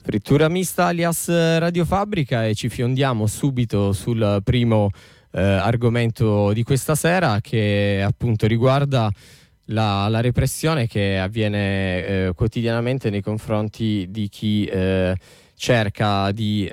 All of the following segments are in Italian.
Frittura mista alias Radiofabbrica e ci fiondiamo subito sul primo argomento di questa sera, che appunto riguarda la repressione che avviene quotidianamente nei confronti di chi cerca di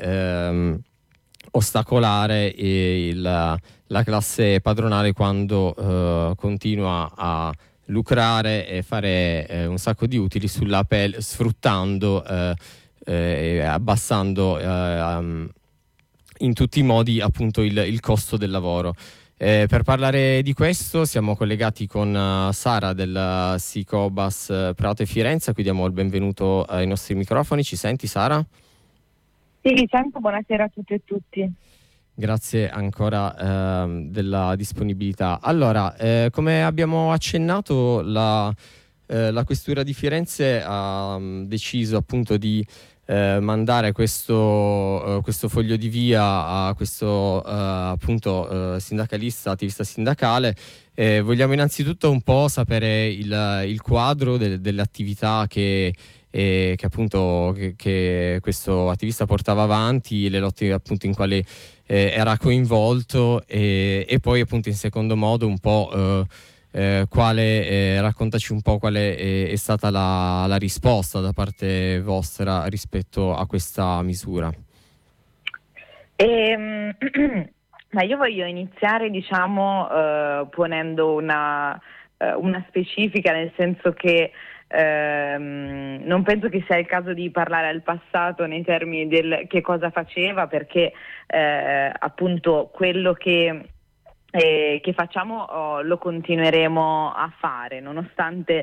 ostacolare la classe padronale quando continua a lucrare e fare un sacco di utili sulla pelle, sfruttando abbassando in tutti i modi appunto il costo del lavoro. Per parlare di questo siamo collegati con Sara del Sicobas Prato e Firenze, a cui diamo il benvenuto ai nostri microfoni. Ci senti, Sara? Sì, vi sento, buonasera a tutte e tutti. Grazie ancora della disponibilità. Allora, come abbiamo accennato, la Questura di Firenze ha deciso appunto di mandare questo foglio di via a questo appunto sindacalista, attivista sindacale. Vogliamo innanzitutto un po' sapere il quadro delle attività che appunto che questo attivista portava avanti, le lotte appunto in quale era coinvolto, e poi appunto in secondo modo un po' raccontaci un po' quale è stata la risposta da parte vostra rispetto a questa misura. Ma io voglio iniziare, ponendo una specifica, nel senso che non penso che sia il caso di parlare al passato nei termini del che cosa faceva, perché appunto quello che facciamo lo continueremo a fare, nonostante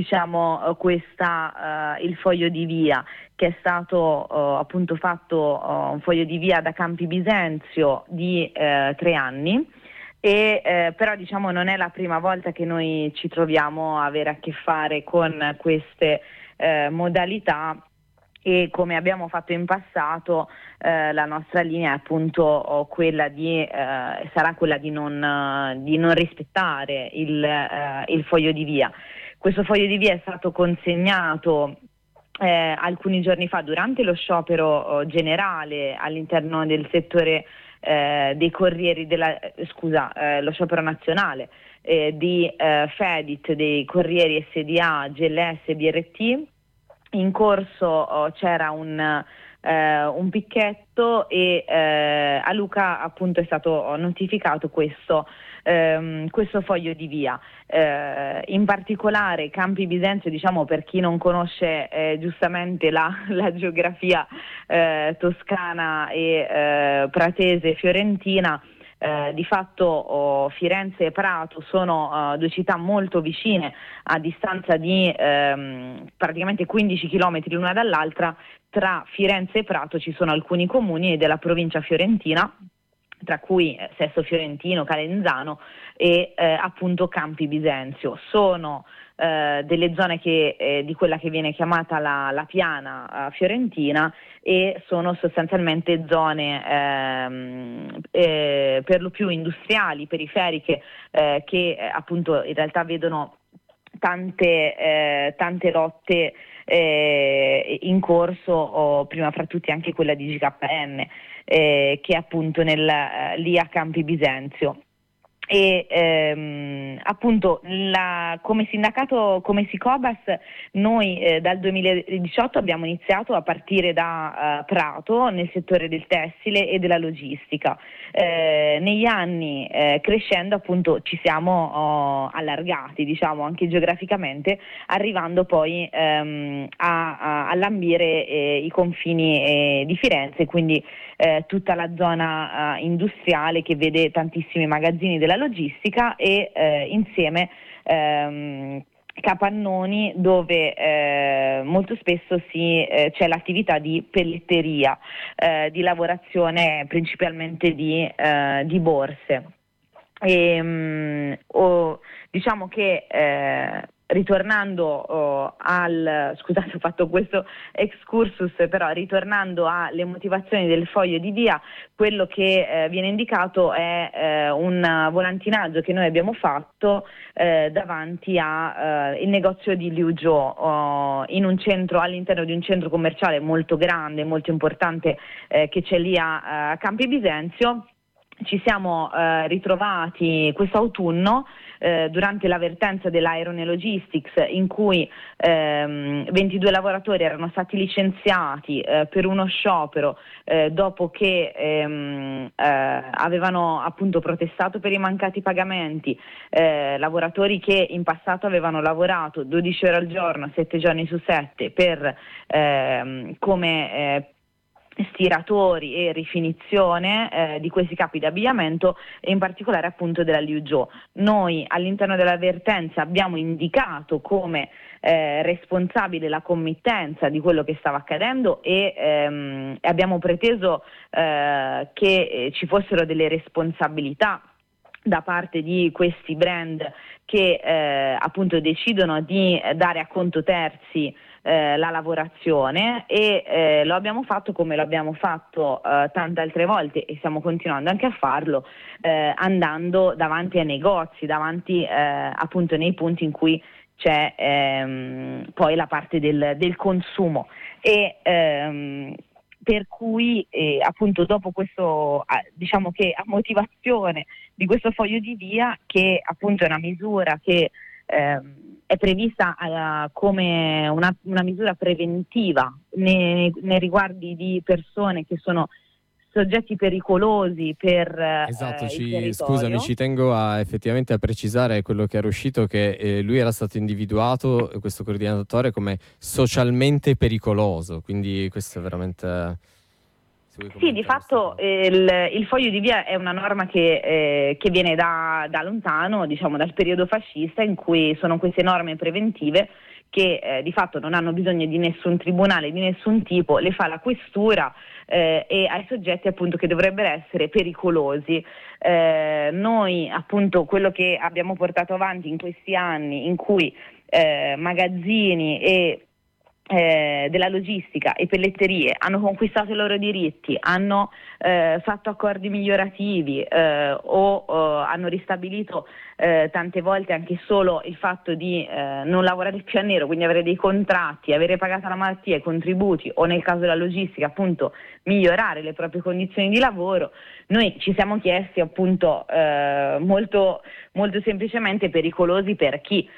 il foglio di via che è stato appunto fatto, un foglio di via da Campi Bisenzio di 3 anni. Però non è la prima volta che noi ci troviamo a avere a che fare con queste modalità, e come abbiamo fatto in passato la nostra linea è appunto sarà quella di non rispettare il foglio di via. Questo foglio di via è stato consegnato alcuni giorni fa durante lo sciopero generale all'interno del settore dei corrieri lo sciopero nazionale di Fedit, dei corrieri SDA, GLS e BRT. In corso c'era un picchetto e a Luca appunto è stato notificato questo foglio di via. In particolare Campi Bisenzio, per chi non conosce giustamente la geografia toscana e pratese fiorentina, di fatto Firenze e Prato sono due città molto vicine, a distanza di praticamente 15 chilometri l'una dall'altra. Tra Firenze e Prato ci sono alcuni comuni della provincia fiorentina, tra cui Sesto Fiorentino, Calenzano e appunto Campi Bisenzio. Sono delle zone di quella che viene chiamata la piana fiorentina, e sono sostanzialmente zone per lo più industriali, periferiche, che appunto in realtà vedono tante lotte in corso, prima fra tutti anche quella di GKN, che è appunto lì a Campi Bisenzio. E appunto come sindacato, come Sicobas, noi dal 2018 abbiamo iniziato a partire da Prato nel settore del tessile e della logistica. Negli anni crescendo appunto ci siamo allargati anche geograficamente, arrivando poi a lambire i confini di Firenze, quindi tutta la zona industriale che vede tantissimi magazzini della logistica e insieme capannoni dove molto spesso c'è l'attività di pelletteria, di lavorazione principalmente di borse. Diciamo che ritornando scusate, ho fatto questo excursus, però ritornando alle motivazioni del foglio di via, quello che viene indicato è un volantinaggio che noi abbiamo fatto davanti al negozio di Liu Zhou, in un centro, all'interno di un centro commerciale molto grande, molto importante, che c'è lì a Campi Bisenzio. Ci siamo ritrovati quest'autunno durante l'avvertenza dell'Airone Logistics, in cui 22 lavoratori erano stati licenziati per uno sciopero dopo che avevano appunto protestato per i mancati pagamenti, lavoratori che in passato avevano lavorato 12 ore al giorno, 7 giorni su 7 per come stiratori e rifinizione di questi capi d'abbigliamento, e in particolare appunto della Liu Zhou. Noi all'interno dell'avvertenza abbiamo indicato come responsabile la committenza di quello che stava accadendo e abbiamo preteso che ci fossero delle responsabilità da parte di questi brand che appunto decidono di dare a conto terzi la lavorazione, e lo abbiamo fatto come lo abbiamo fatto tante altre volte, e stiamo continuando anche a farlo, andando davanti ai negozi, davanti appunto nei punti in cui c'è poi la parte del consumo, e per cui appunto dopo questo, diciamo che a motivazione di questo foglio di via, che appunto è una misura che è prevista come una misura preventiva nei riguardi di persone che sono soggetti pericolosi per Esatto, il territorio. scusami, ci tengo effettivamente a precisare quello che era uscito, che lui era stato individuato, questo coordinatore, come socialmente pericoloso, quindi questo è veramente... Sì, di fatto il foglio di via è una norma che viene da lontano, diciamo dal periodo fascista, in cui sono queste norme preventive che di fatto non hanno bisogno di nessun tribunale di nessun tipo, le fa la questura e ai soggetti appunto che dovrebbero essere pericolosi. Noi appunto quello che abbiamo portato avanti in questi anni, in cui magazzini e della logistica e pelletterie hanno conquistato i loro diritti, hanno fatto accordi migliorativi o hanno ristabilito tante volte anche solo il fatto di non lavorare più a nero, quindi avere dei contratti, avere pagato la malattia, i contributi, o nel caso della logistica appunto migliorare le proprie condizioni di lavoro. Noi ci siamo chiesti appunto molto, molto semplicemente pericolosi per chi?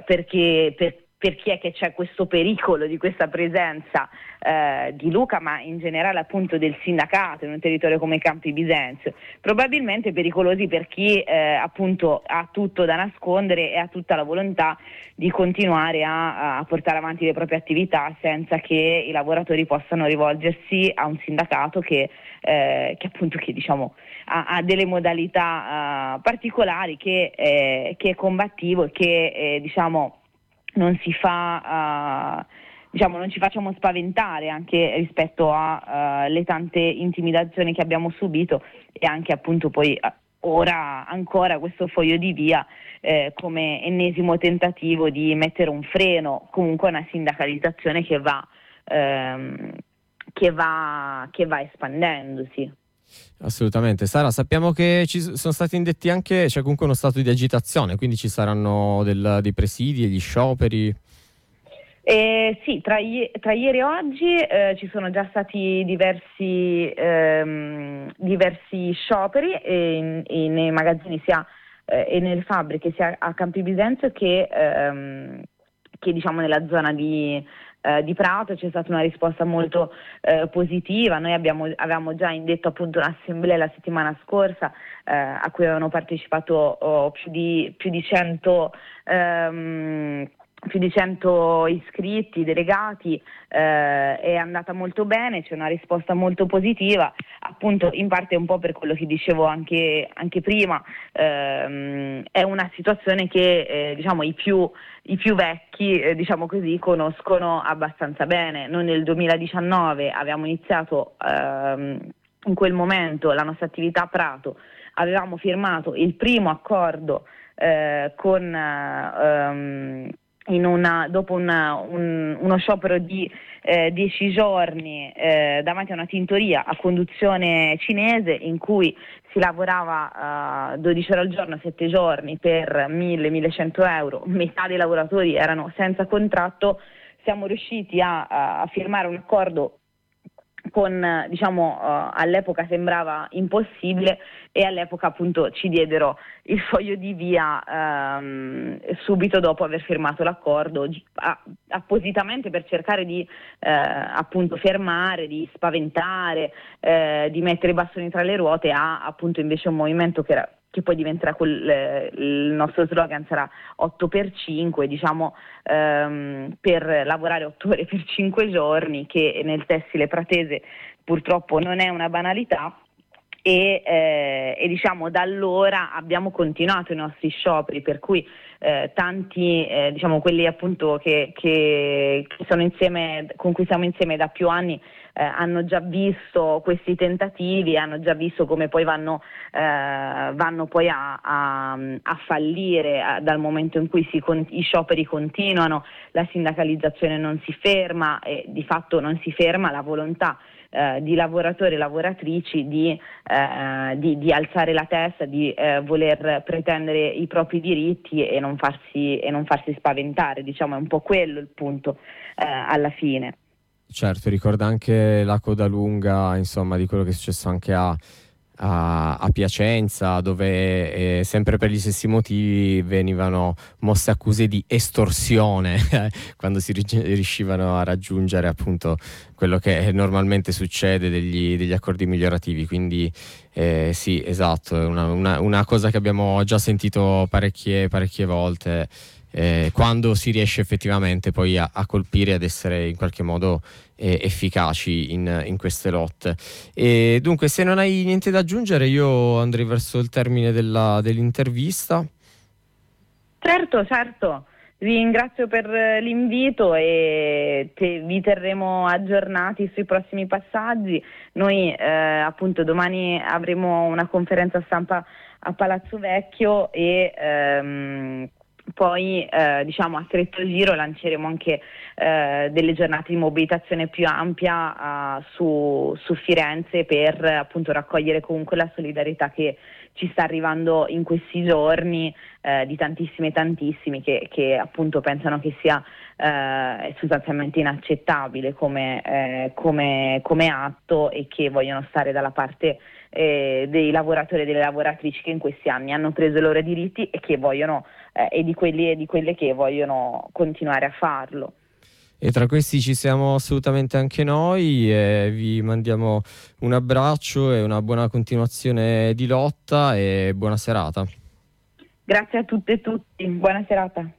Per chi è che c'è questo pericolo di questa presenza di Luca, ma in generale appunto del sindacato in un territorio come Campi Bisenzio? Probabilmente pericolosi per chi appunto ha tutto da nascondere e ha tutta la volontà di continuare a portare avanti le proprie attività senza che i lavoratori possano rivolgersi a un sindacato che appunto che diciamo ha delle modalità particolari, che è combattivo e che diciamo non ci facciamo spaventare anche rispetto a le tante intimidazioni che abbiamo subito, e anche appunto poi ora ancora questo foglio di via come ennesimo tentativo di mettere un freno comunque a una sindacalizzazione che va espandendosi. Assolutamente. Sara, sappiamo che ci sono stati indetti anche, c'è comunque uno stato di agitazione, quindi ci saranno dei presidi e gli scioperi. Sì, tra ieri e oggi ci sono già stati diversi scioperi nei magazzini sia e nelle fabbriche sia a Campi Bisenzio che diciamo nella zona di Prato. C'è stata una risposta molto positiva. Noi avevamo già indetto appunto un'assemblea la settimana scorsa a cui avevano partecipato più di 100 iscritti, delegati, è andata molto bene, c'è una risposta molto positiva, appunto in parte un po' per quello che dicevo anche prima, è una situazione che diciamo i più vecchi diciamo così conoscono abbastanza bene. Noi nel 2019 abbiamo iniziato in quel momento la nostra attività a Prato, avevamo firmato il primo accordo con dopo uno sciopero di 10 giorni davanti a una tintoria a conduzione cinese, in cui si lavorava 12 ore al giorno, 7 giorni per 1.000-1.100 euro, metà dei lavoratori erano senza contratto. Siamo riusciti a firmare un accordo con, diciamo, all'epoca sembrava impossibile, e all'epoca appunto ci diedero il foglio di via subito dopo aver firmato l'accordo, appositamente per cercare di appunto fermare, di spaventare, di mettere i bastoni tra le ruote a appunto invece un movimento che poi diventerà il nostro slogan sarà 8x5, diciamo, per lavorare 8 ore per 5 giorni, che nel tessile pratese purtroppo non è una banalità. E diciamo da allora abbiamo continuato i nostri scioperi, per cui tanti, diciamo quelli appunto che sono insieme, con cui siamo insieme da più anni, hanno già visto questi tentativi, hanno già visto come poi vanno poi a fallire dal momento in cui i scioperi continuano, la sindacalizzazione non si ferma, e di fatto non si ferma la volontà di lavoratori e lavoratrici di alzare la testa, di voler pretendere i propri diritti e non farsi spaventare. Diciamo è un po' quello il punto alla fine. Certo, ricorda anche la coda lunga, insomma, di quello che è successo anche a Piacenza, dove sempre per gli stessi motivi venivano mosse accuse di estorsione quando si riuscivano a raggiungere appunto quello che normalmente succede degli accordi migliorativi. Quindi sì, esatto, è una cosa che abbiamo già sentito parecchie volte. Quando si riesce effettivamente poi a colpire, ad essere in qualche modo efficaci in queste lotte. E dunque, se non hai niente da aggiungere, io andrei verso il termine dell'intervista. Certo, vi ringrazio per l'invito e vi terremo aggiornati sui prossimi passaggi. Noi appunto domani avremo una conferenza stampa a Palazzo Vecchio e poi diciamo a stretto giro lanceremo anche delle giornate di mobilitazione più ampia su Firenze, per appunto raccogliere comunque la solidarietà che ci sta arrivando in questi giorni, di tantissimi che appunto pensano che sia sostanzialmente inaccettabile come atto, e che vogliono stare dalla parte dei lavoratori e delle lavoratrici che in questi anni hanno preso i loro diritti e che vogliono e di quelli e di quelle che vogliono continuare a farlo. E tra questi ci siamo assolutamente anche noi, e vi mandiamo un abbraccio e una buona continuazione di lotta, e buona serata. Grazie a tutte e tutti, buona serata.